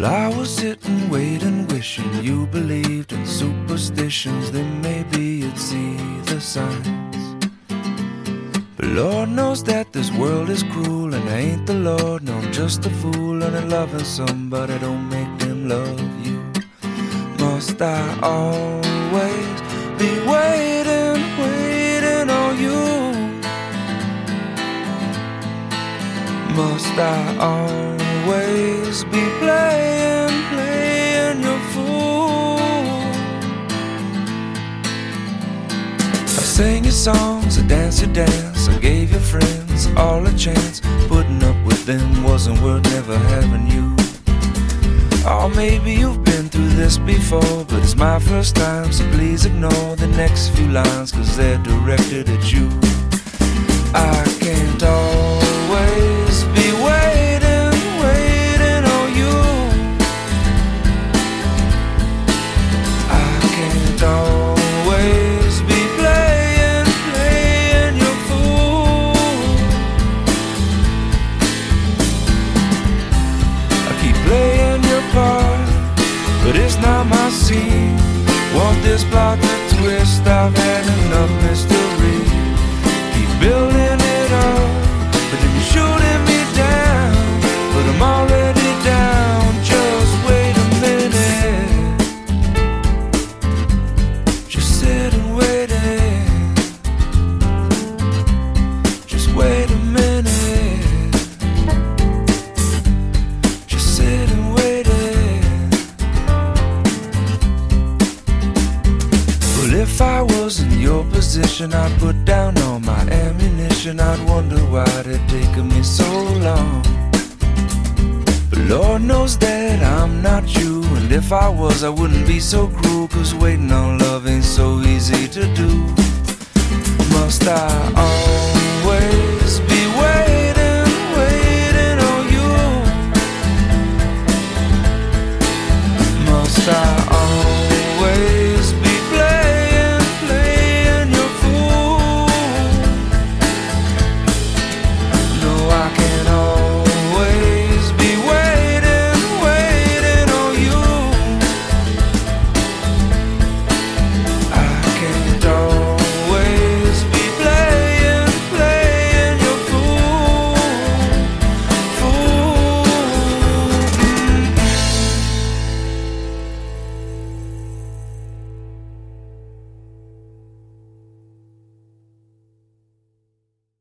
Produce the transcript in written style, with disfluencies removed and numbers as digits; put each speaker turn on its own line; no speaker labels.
I was sitting, waiting, wishing you believed in superstitions. Then maybe you'd see the signs. But Lord knows that this world is cruel, and I ain't the Lord, no, I'm just a fool. And loving somebody don't make them love you. Must I always be waiting, waiting on you? Must I always be playing, playing your fool? I sang your songs, I danced your dance, I gave your friends all a chance. Putting up with them wasn't worth never having you. Or maybe you've been through this before, but it's my first time, so please ignore the next few lines, 'cause they're directed at you. I can't always be waiting, waiting on you. I can't always be playing, playing your fool. I keep playing your part, but it's not my scene. Want this plot to twist, I've had enough mystery. Keep building it up, but then you're shooting me down. But I'm already down, just wait a minute. Just sit and wait it. Just wait a minute. Just sit and wait it. Well, if I was in your position, I'd put down all my ammunition. I'd wonder why it taken me so long. But Lord knows that I'm not you, and if I was, I wouldn't be so cruel, 'cause waiting on love ain't so easy to do. Must I